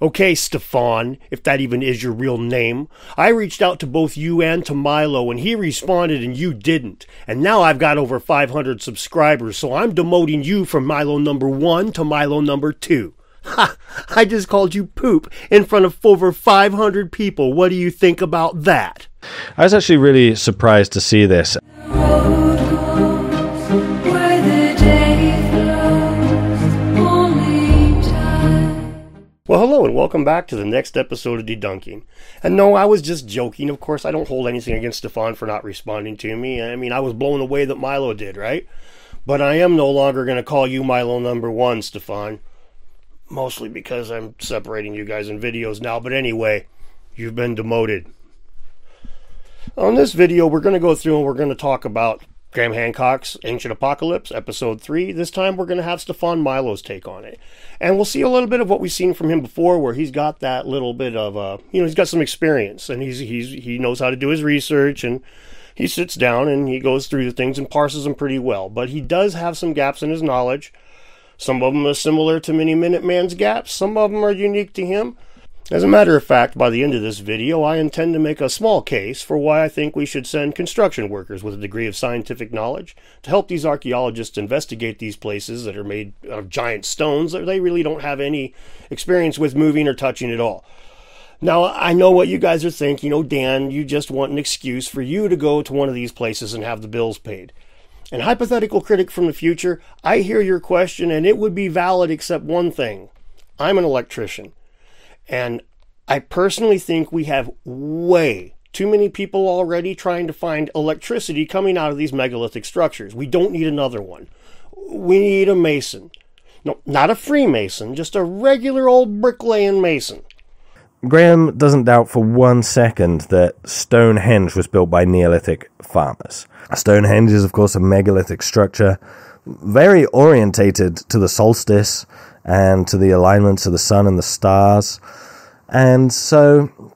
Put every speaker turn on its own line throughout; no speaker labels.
Okay, Stefan, if that even is your real name. I reached out to both you and to Milo, and he responded and you didn't. And now I've got over 500 subscribers, so I'm demoting you from Milo number 1 to Milo number 2. Ha! I just called you poop in front of over 500 people. What do you think about that?
I was actually really surprised to see this.
Well, hello and welcome back to the next episode of Dedunking. And no, I was just joking. Of course, I don't hold anything against Stefan for not responding to me. I mean, I was blown away that Milo did, right? But I am no longer going to call you Milo number 1, Stefan. Mostly because I'm separating you guys in videos now. But anyway, you've been demoted. On this video, we're going to go through and we're going to talk about Graham Hancock's Ancient Apocalypse, Episode 3. This time we're going to have Stefan Milo's take on it. And we'll see a little bit of what we've seen from him before, where he's got that little bit of, he's got some experience, and he knows how to do his research, and he sits down and he goes through the things and parses them pretty well. But he does have some gaps in his knowledge. Some of them are similar to Mini Minuteman's gaps. Some of them are unique to him. As a matter of fact, by the end of this video, I intend to make a small case for why I think we should send construction workers with a degree of scientific knowledge to help these archaeologists investigate these places that are made of giant stones that they really don't have any experience with moving or touching at all. Now, I know what you guys are thinking. Oh, Dan, you just want an excuse for you to go to one of these places and have the bills paid. And hypothetical critic from the future, I hear your question, and it would be valid except one thing. I'm an electrician. And I personally think we have way too many people already trying to find electricity coming out of these megalithic structures. We don't need another one. We need a mason. No, not a Freemason, just a regular old bricklaying mason.
Graham doesn't doubt for 1 second that Stonehenge was built by Neolithic farmers. Stonehenge is, of course, a megalithic structure, very orientated to the solstice and to the alignments of the sun and the stars. And so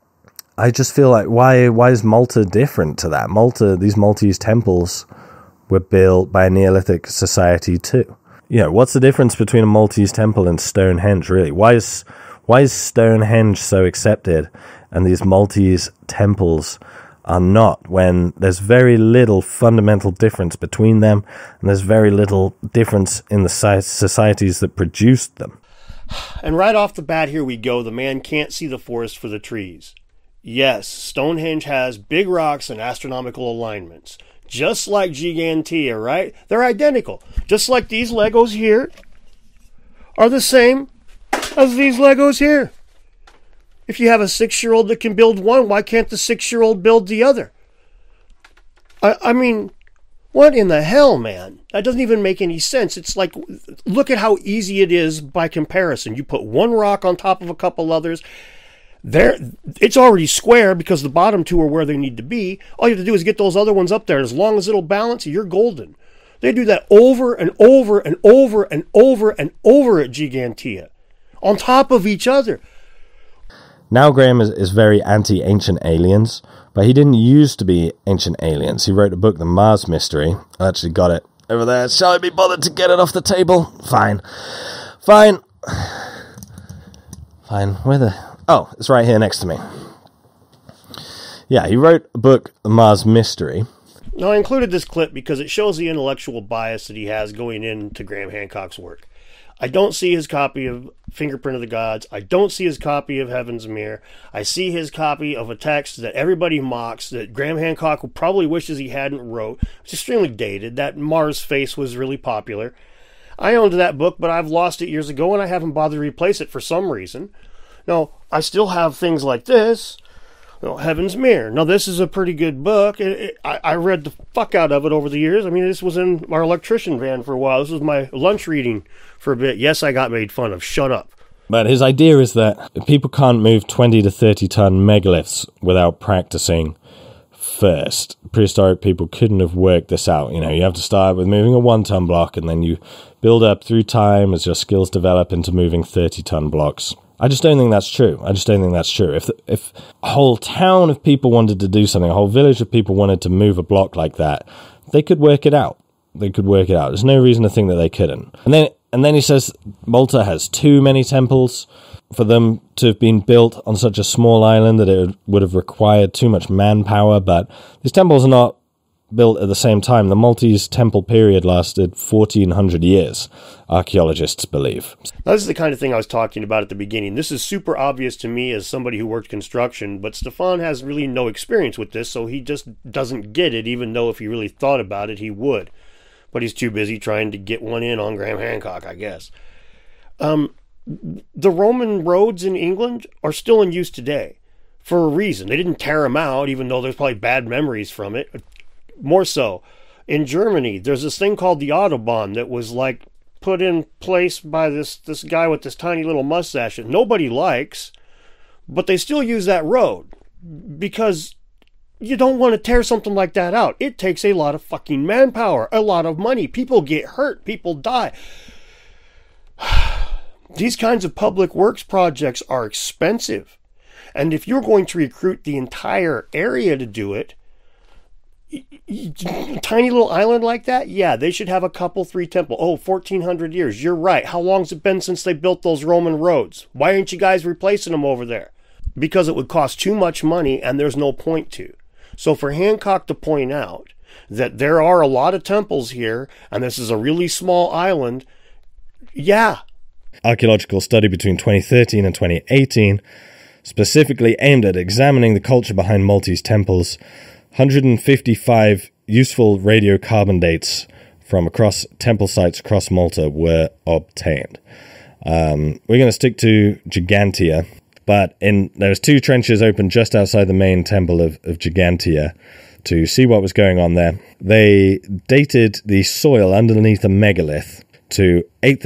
I just feel like, why is Malta different to that? These Maltese temples were built by a Neolithic society too. You know, what's the difference between a Maltese temple and Stonehenge, really? Why is Stonehenge so accepted and these Maltese temples are not, when there's very little fundamental difference between them and there's very little difference in the societies that produced them?
And right off the bat, here we go. The man can't see the forest for the trees. Yes, Stonehenge has big rocks and astronomical alignments. Just like Gigantea, right? They're identical. Just like these Legos here are the same as these Legos here. If you have a 6-year-old that can build one, why can't the 6-year-old build the other? I mean, what in the hell, man? That doesn't even make any sense. It's like, look at how easy it is by comparison. You put one rock on top of a couple others. It's already square because the bottom two are where they need to be. All you have to do is get those other ones up there. As long as it'll balance, you're golden. They do that over and over and over and over and over at Gigantea, on top of each other.
Now Graham is very anti-ancient aliens, but he didn't used to be ancient aliens. He wrote a book, The Mars Mystery. I actually got it over there. Shall I be bothered to get it off the table? Fine. Where Oh, it's right here next to me. Yeah, he wrote a book, The Mars Mystery.
Now, I included this clip because it shows the intellectual bias that he has going into Graham Hancock's work. I don't see his copy of Fingerprint of the Gods. I don't see his copy of Heaven's Mirror. I see his copy of a text that everybody mocks, that Graham Hancock probably wishes he hadn't wrote. It's extremely dated. That Mars face was really popular. I owned that book, but I've lost it years ago, and I haven't bothered to replace it for some reason. Now, I still have things like this. Heaven's Mirror. Now, this is a pretty good book. I read the fuck out of it over the years. I mean, this was in our electrician van for a while. This was my lunch reading for a bit. Yes, I got made fun of. Shut up.
But his idea is that people can't move 20 to 30 ton megaliths without practicing first. Prehistoric people couldn't have worked this out. You know, you have to start with moving a 1 ton block, and then you build up through time as your skills develop into moving 30 ton blocks. I just don't think that's true. If a whole town of people wanted to do something, a whole village of people wanted to move a block like that, they could work it out. There's no reason to think that they couldn't. And then he says Malta has too many temples. for them to have been built on such a small island that it would have required too much manpower, but these temples are not built at the same time. The Maltese temple period lasted 1,400 years, archaeologists believe.
This is the kind of thing I was talking about at the beginning. This is super obvious to me as somebody who worked construction, but Stefan has really no experience with this, so he just doesn't get it, even though if he really thought about it, he would. But he's too busy trying to get one in on Graham Hancock, I guess. The Roman roads in England are still in use today for a reason. They didn't tear them out, even though there's probably bad memories from it. More so, in Germany, there's this thing called the Autobahn that was like put in place by this guy with this tiny little mustache that nobody likes, but they still use that road because you don't want to tear something like that out. It takes a lot of fucking manpower, a lot of money. People get hurt, people die. These kinds of public works projects are expensive. And if you're going to recruit the entire area to do it, tiny little island like that, yeah, they should have a couple, 3 temples. 1,400 years. You're right. How long's it been since they built those Roman roads? Why aren't you guys replacing them over there? Because it would cost too much money and there's no point to. So for Hancock to point out that there are a lot of temples here and this is a really small island, yeah.
Archaeological study between 2013 and 2018 specifically aimed at examining the culture behind Maltese temples. 155 useful radiocarbon dates from across temple sites across Malta were obtained. We're going to stick to Gigantia, but there's 2 trenches open just outside the main temple of Gigantia to see what was going on there. They dated the soil underneath a megalith to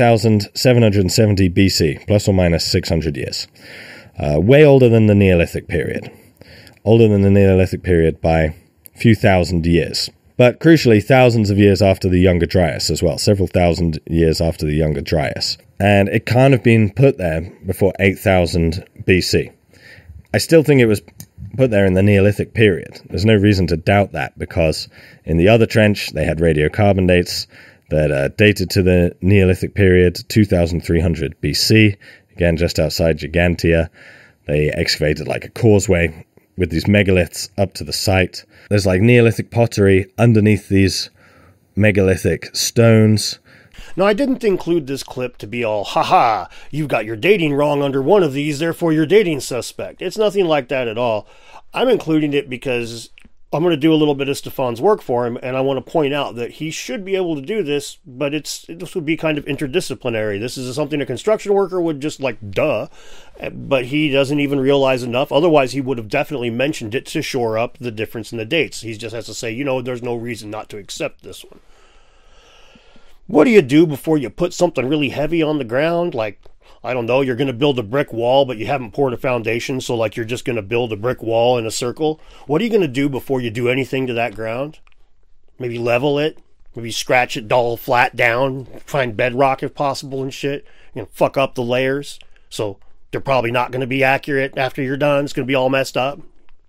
8,770 BC, plus or minus 600 years. Way older than the Neolithic period. Older than the Neolithic period by a few thousand years. But crucially, thousands of years after the Younger Dryas as well. Several thousand years after the Younger Dryas. And it can't have been put there before 8,000 BC. I still think it was put there in the Neolithic period. There's no reason to doubt that, because in the other trench, they had radiocarbon dates that dated to the Neolithic period, 2,300 BC. Again, just outside Gigantia. They excavated like a causeway with these megaliths up to the site. There's like Neolithic pottery underneath these megalithic stones.
Now, I didn't include this clip to be all, haha, you've got your dating wrong under one of these, therefore you're dating suspect. It's nothing like that at all. I'm including it because I'm going to do a little bit of Stefan's work for him, and I want to point out that he should be able to do this, but this would be kind of interdisciplinary. This is something a construction worker would just like, duh, but he doesn't even realize enough. Otherwise, he would have definitely mentioned it to shore up the difference in the dates. He just has to say, there's no reason not to accept this one. What do you do before you put something really heavy on the ground? Like, I don't know, you're going to build a brick wall, but you haven't poured a foundation, so like you're just going to build a brick wall in a circle. What are you going to do before you do anything to that ground? Maybe level it, maybe scratch it dull flat down, find bedrock if possible and shit. Fuck up the layers, so they're probably not going to be accurate after you're done. It's going to be all messed up.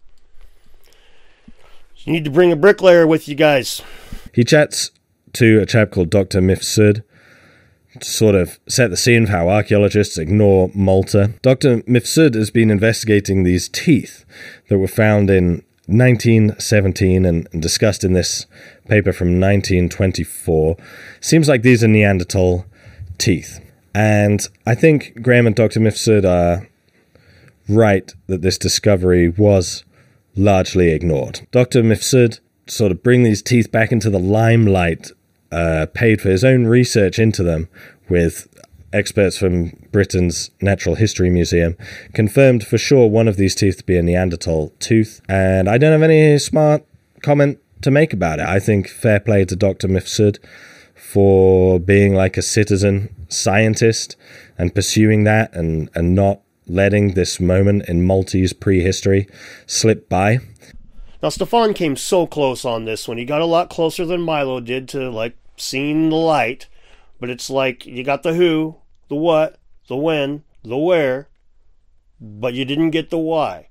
You need to bring a bricklayer with you guys.
He chats to a chap called Dr. Mifsud to sort of set the scene for how archaeologists ignore Malta. Dr. Mifsud has been investigating these teeth that were found in 1917 and discussed in this paper from 1924. Seems like these are Neanderthal teeth. And I think Graham and Dr. Mifsud are right that this discovery was largely ignored. Dr. Mifsud sort of bring these teeth back into the limelight, paid for his own research into them with experts from Britain's Natural History Museum, confirmed for sure one of these teeth to be a Neanderthal tooth, and I don't have any smart comment to make about it. I think fair play to Dr. Mifsud for being like a citizen scientist and pursuing that and not letting this moment in Maltese prehistory slip by.
Now, Stefan came so close on this one. He got a lot closer than Milo did to, like, seeing the light. But it's like, you got the who, the what, the when, the where, but you didn't get the why.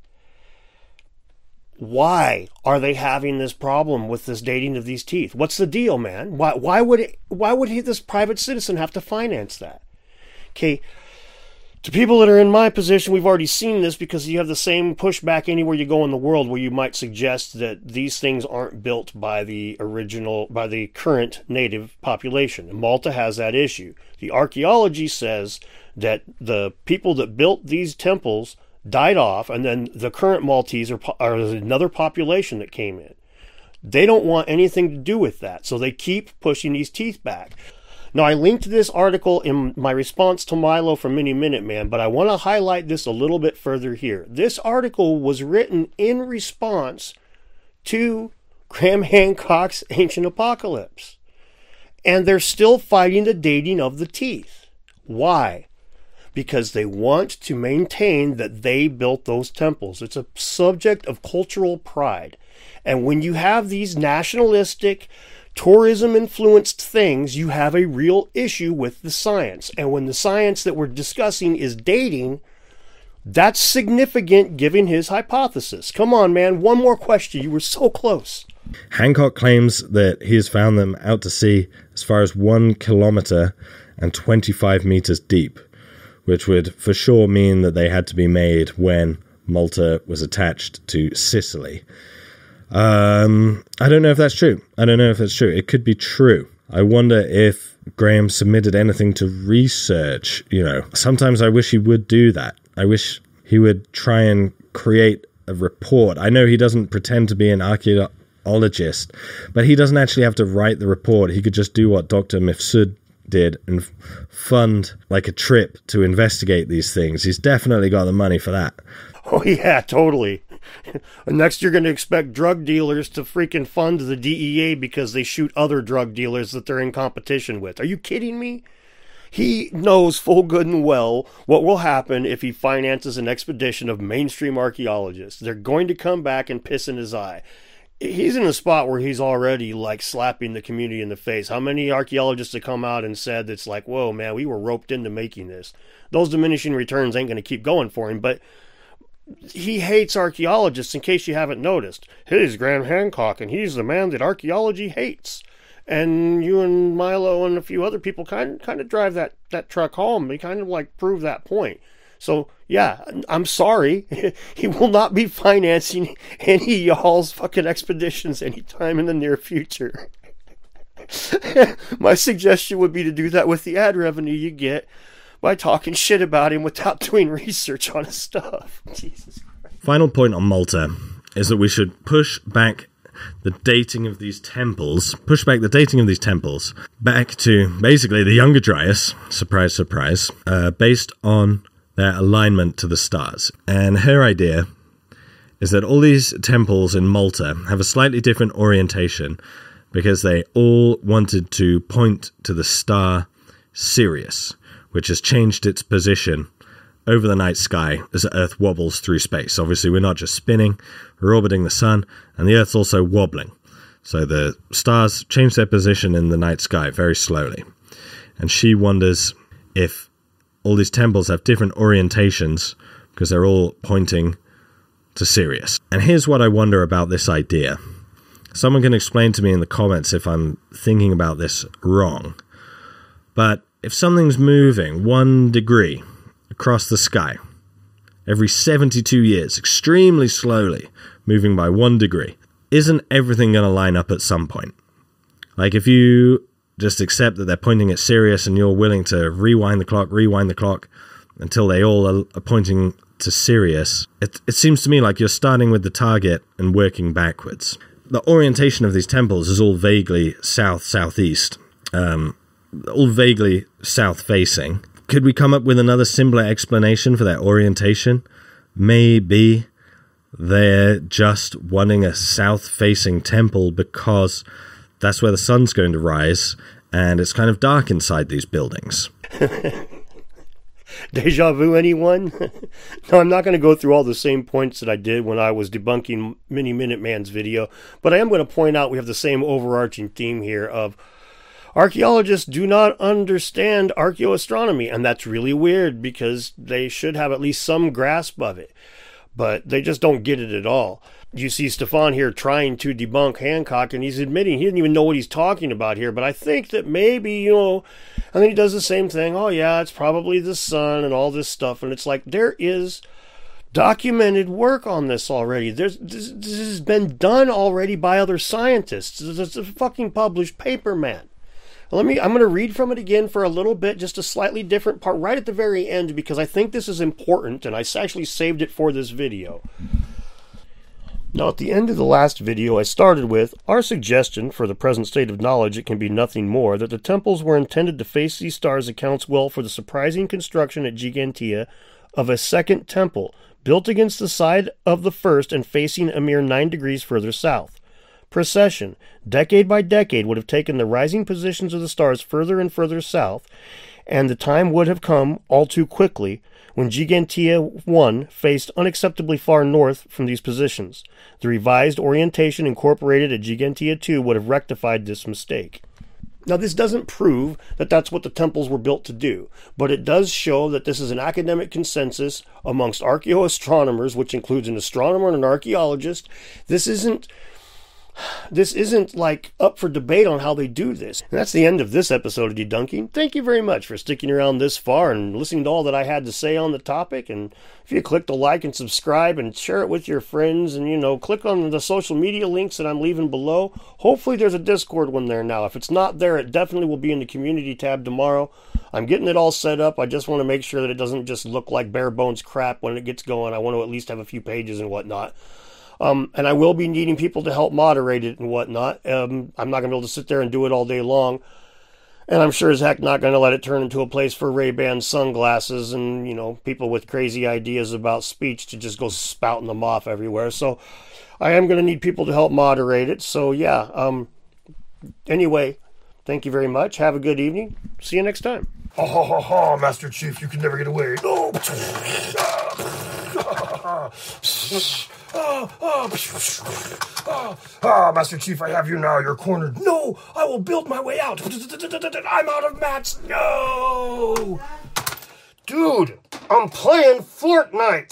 Why are they having this problem with this dating of these teeth? What's the deal, man? Why would this private citizen have to finance that? Okay, To people that are in my position, we've already seen this because you have the same pushback anywhere you go in the world where you might suggest that these things aren't built by the current native population. And Malta has that issue. The archaeology says that the people that built these temples died off, and then the current Maltese are another population that came in. They don't want anything to do with that, so they keep pushing these teeth back. Now, I linked this article in my response to Milo from Mini Minuteman, but I want to highlight this a little bit further here. This article was written in response to Graham Hancock's Ancient Apocalypse. And they're still fighting the dating of the teeth. Why? Because they want to maintain that they built those temples. It's a subject of cultural pride. And when you have these nationalistic, tourism-influenced things, you have a real issue with the science. And when the science that we're discussing is dating, that's significant given his hypothesis. Come on, man. One more question. You were so close.
Hancock claims that he has found them out to sea as far as 1 kilometer and 25 meters deep, which would for sure mean that they had to be made when Malta was attached to Sicily. I don't know if that's true. It could be true. I wonder if Graham submitted anything to research. Sometimes I wish he would do that. I wish he would try and create a report. I know he doesn't pretend to be an archaeologist, but he doesn't actually have to write the report. He could just do what Dr. Mifsud did and fund like a trip to investigate these things. He's definitely got the money for that.
Oh, yeah, totally. Next, you're going to expect drug dealers to freaking fund the DEA because they shoot other drug dealers that they're in competition with. Are you kidding me? He knows full good and well what will happen if he finances an expedition of mainstream archaeologists. They're going to come back and piss in his eye. He's in a spot where he's already like slapping the community in the face. How many archaeologists have come out and said it's like, whoa, man, we were roped into making this. Those diminishing returns ain't going to keep going for him, but he hates archaeologists, in case you haven't noticed. He's Graham Hancock, and he's the man that archaeology hates. And you and Milo and a few other people kind of drive that truck home. They kind of like prove that point. So, yeah, I'm sorry. He will not be financing any of y'all's fucking expeditions anytime in the near future. My suggestion would be to do that with the ad revenue you get by talking shit about him without doing research on his stuff. Jesus Christ.
Final point on Malta is that we should push back the dating of these temples, back to basically the Younger Dryas, surprise, surprise, based on their alignment to the stars. And her idea is that all these temples in Malta have a slightly different orientation because they all wanted to point to the star Sirius, which has changed its position over the night sky as the Earth wobbles through space. Obviously, we're not just spinning, we're orbiting the sun, and the Earth's also wobbling. So the stars change their position in the night sky very slowly. And she wonders if all these temples have different orientations because they're all pointing to Sirius. And here's what I wonder about this idea. Someone can explain to me in the comments if I'm thinking about this wrong. But if something's moving 1 degree across the sky every 72 years, extremely slowly, moving by 1 degree, isn't everything going to line up at some point? Like if you just accept that they're pointing at Sirius and you're willing to rewind the clock until they all are pointing to Sirius, it seems to me like you're starting with the target and working backwards. The orientation of these temples is all vaguely south-southeast, all vaguely south-facing. Could we come up with another simpler explanation for their orientation? Maybe they're just wanting a south-facing temple because that's where the sun's going to rise, and it's kind of dark inside these buildings.
Deja vu, anyone? No, I'm not going to go through all the same points that I did when I was debunking Mini Minuteman's video, but I am going to point out we have the same overarching theme here of archaeologists do not understand archaeoastronomy, and that's really weird because they should have at least some grasp of it. but they just don't get it at all. You see Stefan here trying to debunk Hancock, and he's admitting he didn't even know what he's talking about here, but I think that maybe, and then he does the same thing. Oh, yeah, it's probably the sun and all this stuff, and it's like there is documented work on this already. This has been done already by other scientists. It's a fucking published paper, man. I'm going to read from it again for a little bit, just a slightly different part right at the very end, because I think this is important, and I actually saved it for this video. Now, at the end of the last video, I started with our suggestion for the present state of knowledge, it can be nothing more, that the temples were intended to face these stars accounts well for the surprising construction at Gigantea of a second temple, built against the side of the first and facing a mere 9 degrees further south. Precession, decade by decade, would have taken the rising positions of the stars further and further south, and the time would have come all too quickly when Gigantea 1 faced unacceptably far north from these positions. The revised orientation incorporated at Gigantea 2 would have rectified this mistake. Now, this doesn't prove that that's what the temples were built to do, but it does show that this is an academic consensus amongst archaeoastronomers, which includes an astronomer and an archaeologist. This isn't like up for debate on how they do this. And that's the end of this episode of Debunking. Thank you very much for sticking around this far and listening to all that I had to say on the topic. And if you click the like and subscribe and share it with your friends, and click on the social media links that I'm leaving below. Hopefully there's a Discord one there now. If it's not there, it definitely will be in the community tab tomorrow. I'm getting it all set up. I just want to make sure that it doesn't just look like bare bones crap when it gets going. I want to at least have a few pages and whatnot. And I will be needing people to help moderate it and whatnot. I'm not going to be able to sit there and do it all day long. And I'm sure as heck not going to let it turn into a place for Ray-Ban sunglasses and, people with crazy ideas about speech to just go spouting them off everywhere. So I am going to need people to help moderate it. So, yeah. Anyway, thank you very much. Have a good evening. See you next time.
Ha ha ha ha, Master Chief, you can never get away. No! Master Chief, I have you now. You're cornered. No, I will build my way out. I'm out of mats. No! Dude, I'm playing Fortnite.